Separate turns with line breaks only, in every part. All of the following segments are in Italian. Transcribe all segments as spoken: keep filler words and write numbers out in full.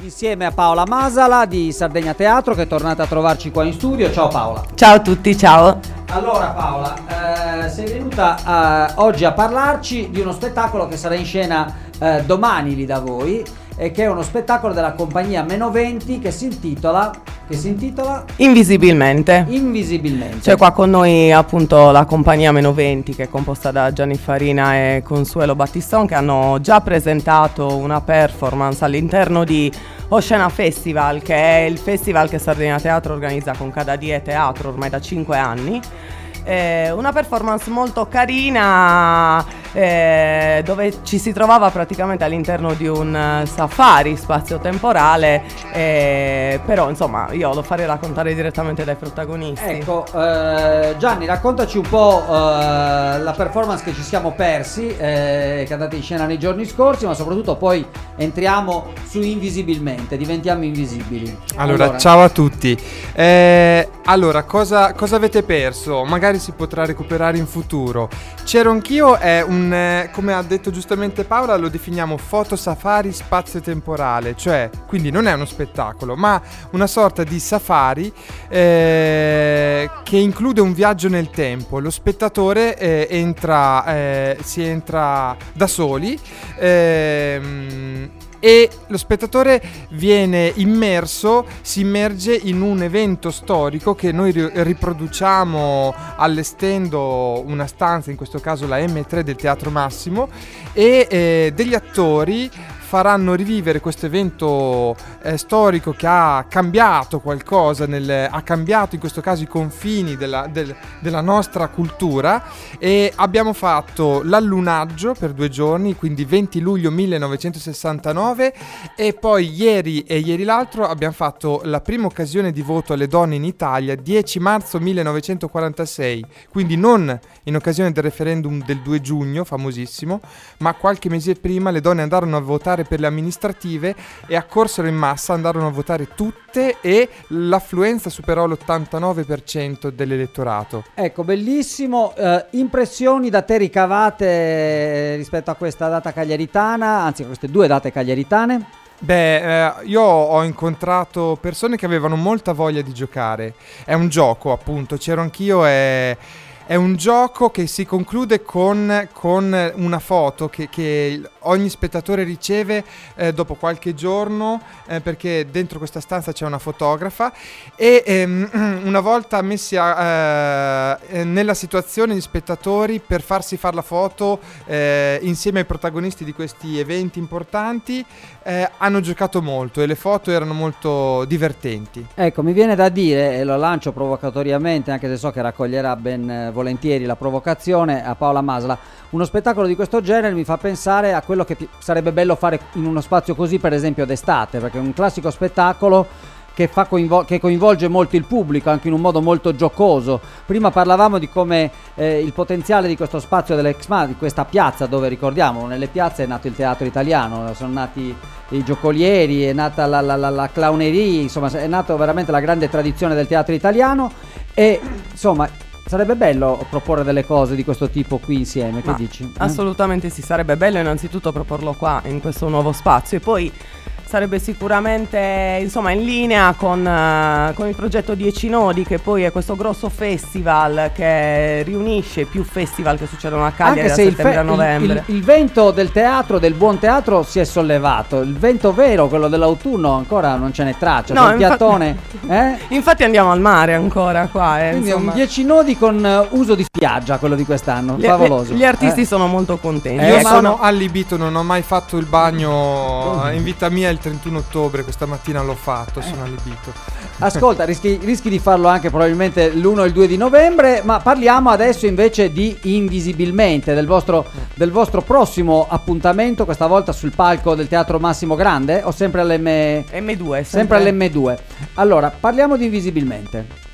Insieme a Paola Masala di Sardegna Teatro, che è tornata a trovarci qua in studio. Ciao Paola.
Ciao a tutti, ciao.
Allora Paola, eh, sei venuta eh, oggi a parlarci di uno spettacolo che sarà in scena eh, domani lì da voi, e che è uno spettacolo della compagnia Meno venti che si intitola che si intitola
Invisibilmente.
Invisibilmente.
C'è qua con noi appunto la compagnia Meno venti, che è composta da Gianni Farina e Consuelo Battiston, che hanno già presentato una performance all'interno di Oscena Festival, che è il festival che Sardegna Teatro organizza con Cadadie Teatro ormai da cinque anni. Eh, una performance molto carina, eh, dove ci si trovava praticamente all'interno di un uh, safari spazio-temporale, eh, però insomma io lo farei raccontare direttamente dai protagonisti.
Ecco, eh, Gianni, raccontaci un po' eh, la performance che ci siamo persi, eh, che è andata in scena nei giorni scorsi, ma soprattutto poi entriamo su Invisibilmente, diventiamo invisibili.
Allora, allora. Ciao a tutti. Eh, allora, cosa, cosa avete perso? Magari si potrà recuperare in futuro. C'ero anch'io è un, eh, come ha detto giustamente Paola, lo definiamo foto safari spazio-temporale, cioè quindi non è uno spettacolo ma una sorta di safari eh, che include un viaggio nel tempo. Lo spettatore eh, entra eh, si entra da soli ehm, e lo spettatore viene immerso, si immerge in un evento storico che noi riproduciamo allestendo una stanza, in questo caso la emme tre del Teatro Massimo, e eh, degli attori faranno rivivere questo evento eh, storico che ha cambiato qualcosa, nel, ha cambiato in questo caso i confini della, del, della nostra cultura, e abbiamo fatto l'allunaggio per due giorni, quindi venti luglio millenovecentosessantanove, e poi ieri e ieri l'altro abbiamo fatto la prima occasione di voto alle donne in Italia, dieci marzo millenovecentoquarantasei, quindi non in occasione del referendum del due giugno, famosissimo, ma qualche mese prima le donne andarono a votare per le amministrative e accorsero in massa, andarono a votare tutte e l'affluenza superò l'ottantanove per cento dell'elettorato.
Ecco, bellissimo. Eh, impressioni da te ricavate rispetto a questa data cagliaritana, anzi a queste due date cagliaritane?
Beh, eh, io ho incontrato persone che avevano molta voglia di giocare. È un gioco, appunto, c'ero anch'io e... È un gioco che si conclude con, con una foto che, che ogni spettatore riceve eh, dopo qualche giorno, eh, perché dentro questa stanza c'è una fotografa, e ehm, una volta messi a, eh, nella situazione gli spettatori per farsi fare la foto eh, insieme ai protagonisti di questi eventi importanti, eh, hanno giocato molto e le foto erano molto divertenti.
Ecco, mi viene da dire, e lo lancio provocatoriamente anche se so che raccoglierà ben volentieri la provocazione, a Paola Masala: uno spettacolo di questo genere mi fa pensare a quello che pi- sarebbe bello fare in uno spazio così, per esempio d'estate, perché è un classico spettacolo che, fa coinvol- che coinvolge molto il pubblico anche in un modo molto giocoso. Prima parlavamo di come eh, il potenziale di questo spazio dell'Exma, di questa piazza, dove ricordiamo nelle piazze è nato il teatro italiano, sono nati i giocolieri, è nata la, la, la, la clowneria, insomma è nata veramente la grande tradizione del teatro italiano, e insomma sarebbe bello proporre delle cose di questo tipo qui insieme. Che
Ma
dici?
Assolutamente sì, sarebbe bello innanzitutto proporlo qua in questo nuovo spazio, e poi sarebbe sicuramente insomma in linea con, uh, con il progetto dieci nodi, che poi è questo grosso festival che riunisce più festival che succedono a Cagliari da settembre fe- a novembre.
Il, il, il vento del teatro, del buon teatro, si è sollevato. Il vento vero, quello dell'autunno, ancora non ce n'è traccia. No, il infa- piattone eh?
Infatti andiamo al mare ancora qua, eh,
quindi
insomma.
È un dieci nodi con uh, uso di spiaggia, quello di quest'anno.
Gli,
favoloso.
Gli, gli artisti
eh?
sono molto contenti.
Eh, io
ecco,
sono
no.
allibito, non ho mai fatto il bagno in vita mia. Il trentuno ottobre questa mattina l'ho fatto, eh. sono allibito.
Ascolta, rischi, rischi di farlo anche probabilmente l'uno e il due di novembre, ma parliamo adesso invece di Invisibilmente, del vostro, del vostro prossimo appuntamento, questa volta sul palco del Teatro Massimo Grande o sempre all'M
emme due?
Sempre, sempre all'emme due. Allora, parliamo di Invisibilmente.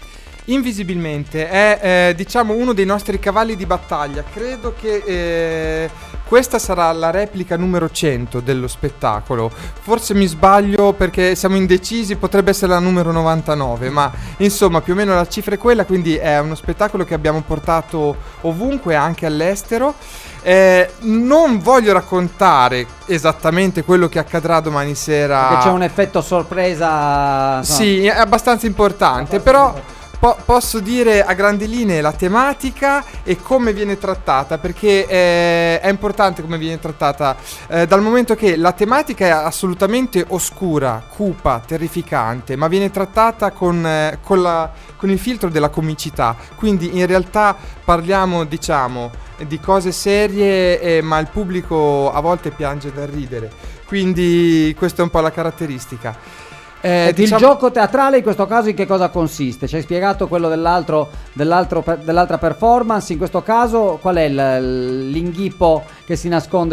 Invisibilmente è eh, diciamo uno dei nostri cavalli di battaglia. Credo che eh, Questa sarà la replica numero cento dello spettacolo. Forse mi sbaglio perché siamo indecisi, potrebbe essere la numero novantanove, ma insomma più o meno la cifra è quella, quindi è uno spettacolo che abbiamo portato ovunque, anche all'estero. Eh, non voglio raccontare esattamente quello che accadrà domani sera.
Perché c'è un effetto sorpresa. No.
Sì, è abbastanza importante, però po- posso dire a grandi linee la tematica e come viene trattata, perché eh, è importante come viene trattata, eh, dal momento che la tematica è assolutamente oscura, cupa, terrificante, ma viene trattata con, eh, con, la, con il filtro della comicità. Quindi in realtà parliamo, diciamo, di cose serie, eh, ma il pubblico a volte piange dal ridere, quindi questa è un po' la caratteristica.
Eh, diciamo... Il gioco teatrale in questo caso in che cosa consiste? Ci hai spiegato quello dell'altro, dell'altro per, dell'altra performance, in questo caso qual è il, l'inghippo che si nasconde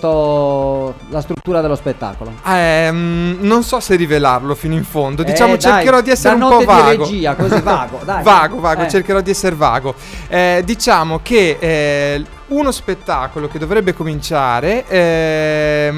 sotto la struttura dello spettacolo?
Eh, non so se rivelarlo fino in fondo, diciamo
eh,
cercherò
dai,
di essere
da
un po' vago.
di regia, così vago, dai.
vago, vago,
eh.
cercherò di essere vago. Eh, diciamo che eh, uno spettacolo che dovrebbe cominciare eh,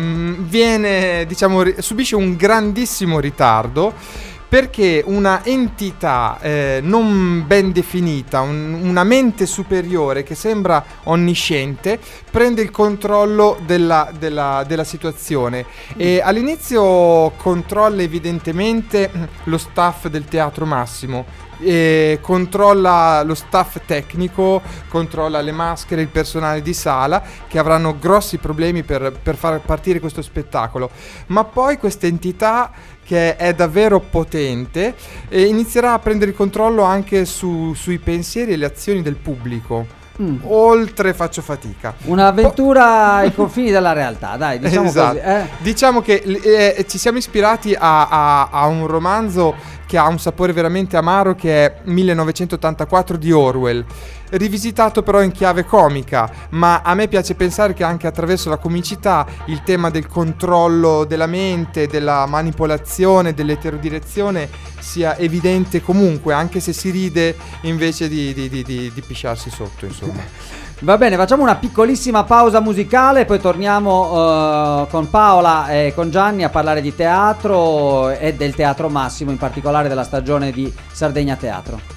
viene, diciamo, ri- subisce un grandissimo ritardo, perché una entità eh, non ben definita, un, una mente superiore che sembra onnisciente, prende il controllo della, della, della situazione e all'inizio controlla evidentemente lo staff del Teatro Massimo. E controlla lo staff tecnico, controlla le maschere, il personale di sala, che avranno grossi problemi per, per far partire questo spettacolo. Ma poi questa entità, che è davvero potente, e inizierà a prendere il controllo anche su, sui pensieri e le azioni del pubblico. Mm. Oltre faccio fatica.
Un'avventura ai confini della realtà, dai, diciamo
esatto.
così. Eh.
Diciamo che eh, ci siamo ispirati a, a, a un romanzo che ha un sapore veramente amaro, che è millenovecentottantaquattro di Orwell, rivisitato però in chiave comica, ma a me piace pensare che anche attraverso la comicità il tema del controllo della mente, della manipolazione, dell'eterodirezione sia evidente comunque, anche se si ride invece di, di, di, di, di pisciarsi sotto, insomma.
Va bene, facciamo una piccolissima pausa musicale, poi torniamo uh, con Paola e con Gianni a parlare di teatro e del Teatro Massimo, in particolare della stagione di Sardegna Teatro.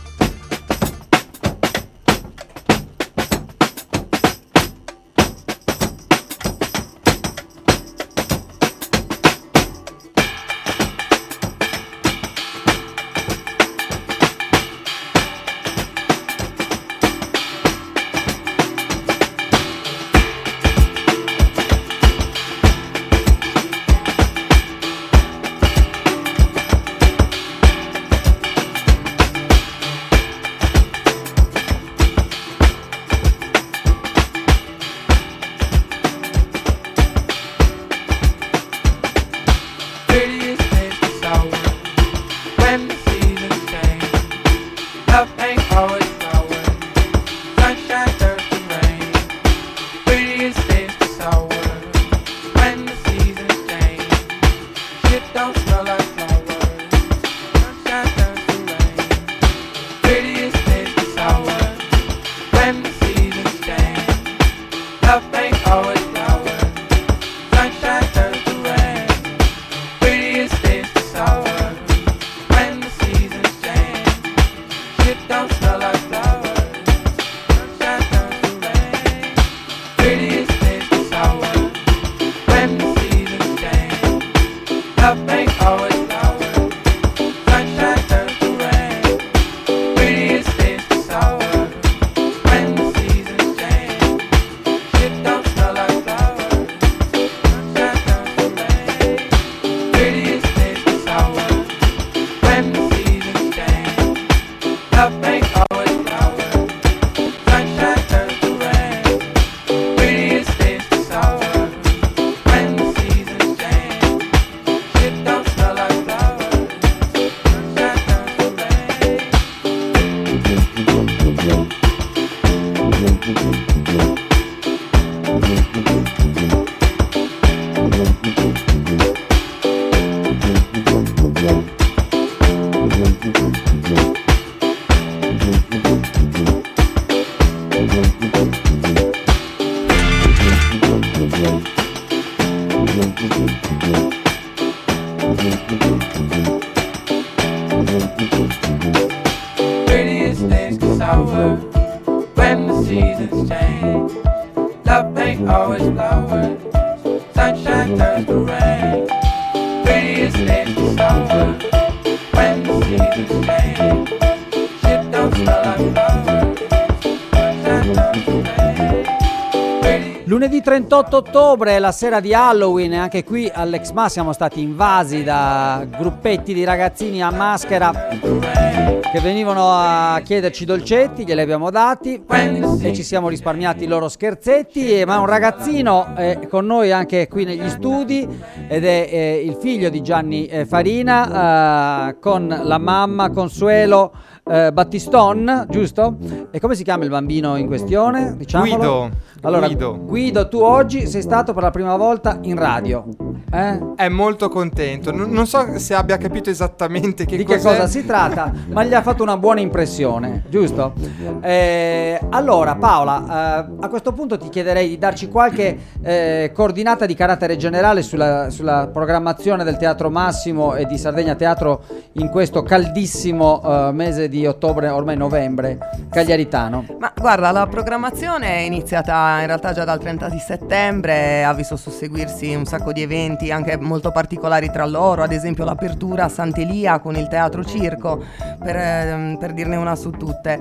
Love ain't always Prettiest days get sour when the seasons change. Love ain't always flowers, sunshine turns to rain. Prettiest days get sour when the seasons change. Shit don't smell like flowers, sunshine turns to rain.
Lunedì trentotto ottobre, la sera di Halloween, anche qui all'Exma siamo stati invasi da gruppetti di ragazzini a maschera che venivano a chiederci dolcetti, glieli abbiamo dati e ci siamo risparmiati i loro scherzetti, e, ma un ragazzino è con noi anche qui negli studi ed è eh, il figlio di Gianni eh, Farina eh, con la mamma Consuelo eh, Battiston, giusto? E come si chiama il bambino in questione? Diciamolo.
Guido.
Allora,
Guido.
Guido, tu oggi sei stato per la prima volta in radio. Eh?
È molto contento. Non, non so se abbia capito esattamente che
Di
cos'è.
che cosa si tratta, ma gli ha fatto una buona impressione, giusto? Eh, allora, Paola, eh, a questo punto ti chiederei di darci qualche eh, coordinata di carattere generale sulla, sulla programmazione del Teatro Massimo e di Sardegna Teatro in questo caldissimo eh, mese di ottobre, ormai novembre, cagliaritano.
Ma guarda, la programmazione è iniziata in realtà già dal trenta di settembre, ha visto susseguirsi un sacco di eventi anche molto particolari tra loro, ad esempio l'apertura a Sant'Elia con il Teatro Circo, per, eh, per dirne una su tutte.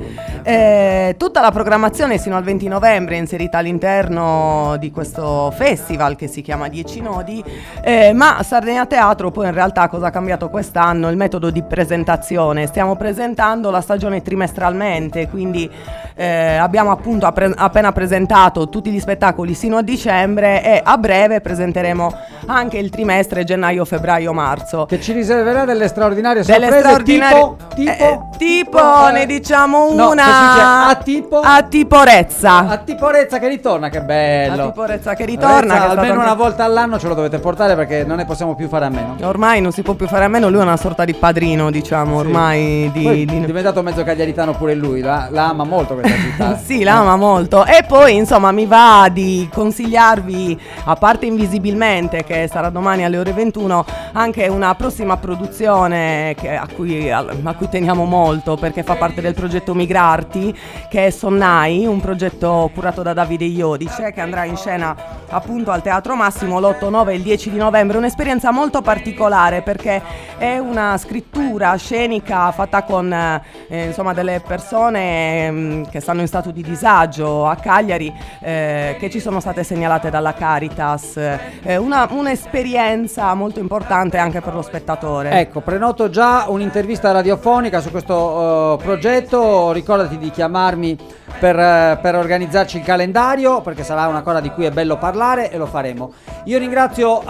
Eh, tutta la programmazione sino al venti novembre è inserita all'interno di questo festival che si chiama Dieci Nodi, eh, ma Sardegna Teatro poi in realtà cosa ha cambiato quest'anno? Il metodo di presentazione. Stiamo presentando la stagione trimestralmente, quindi eh, abbiamo appunto appre- appena presentato tutti gli spettacoli sino a dicembre e a breve presenteremo anche il trimestre gennaio, febbraio, marzo.
Che ci riserverà delle straordinarie
Delle
sorprese,
straordinarie
tipo, tipo,
eh, tipo,
tipo,
ne diciamo
no,
una
che si dice a tipo
a Tiporezza.
a Tiporezza che ritorna, che bello.
A Tiporezza che ritorna,
Rezza,
che è
almeno
stato
una
anche-
volta all'anno ce lo dovete portare perché non ne possiamo più fare a meno.
Ormai non si può più fare a meno, lui è una sorta di padrino, diciamo, ormai di,
Poi
di-
è diventato mezzo cagliaritano pure lui, la, la ama molto questa città.
Sì, la ama molto. E poi insomma mi va di consigliarvi, a parte Invisibilmente che sarà domani alle ore ventuno, anche una prossima produzione che, a, cui, a, a cui teniamo molto perché fa parte del progetto Migrarti, che è Sonnai, un progetto curato da Davide Iodice, che andrà in scena appunto al Teatro Massimo l'otto, nove e il dieci di novembre. Un'esperienza molto particolare perché è una scrittura scenica fatta con eh, insomma delle persone mh, che stanno in stato di disagio a Cagliari, eh, che ci sono state segnalate dalla Caritas, eh, una, un'esperienza molto importante anche per lo spettatore.
Ecco, prenoto già un'intervista radiofonica su questo uh, progetto, ricordati di chiamarmi per, uh, per organizzarci il calendario, perché sarà una cosa di cui è bello parlare e lo faremo. Io ringrazio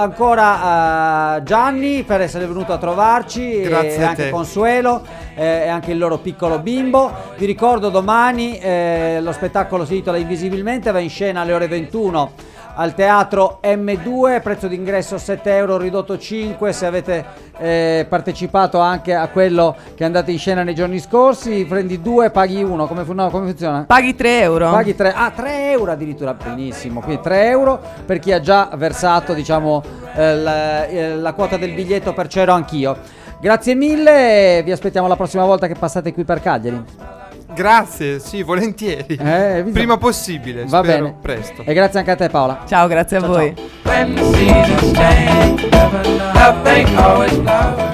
ancora uh, Gianni per essere venuto a trovarci,
Grazie
e
a
anche
te.
Consuelo eh, e anche il loro piccolo bimbo. Vi ricordo domani eh, lo spettacolo si intitola Invisibilmente, va in scena alle ore ventuno al Teatro M due, prezzo d'ingresso sette euro, ridotto cinque se avete eh, partecipato anche a quello che è andato in scena nei giorni scorsi. Prendi due, paghi uno, come, fu- no, come funziona?
Paghi tre euro.
Paghi tre, ah, tre euro addirittura, benissimo, quindi tre euro per chi ha già versato, diciamo, eh, la, eh, la quota del biglietto per C'ero Anch'io. Grazie mille e vi aspettiamo la prossima volta che passate qui per Cagliari.
Grazie, sì, volentieri.
Eh, vi-
Prima possibile,
Va
spero
bene.
presto.
E grazie anche a te, Paola.
Ciao, grazie a
Ciao,
voi.
ciao.
When the seasons change, love ain't always flowers.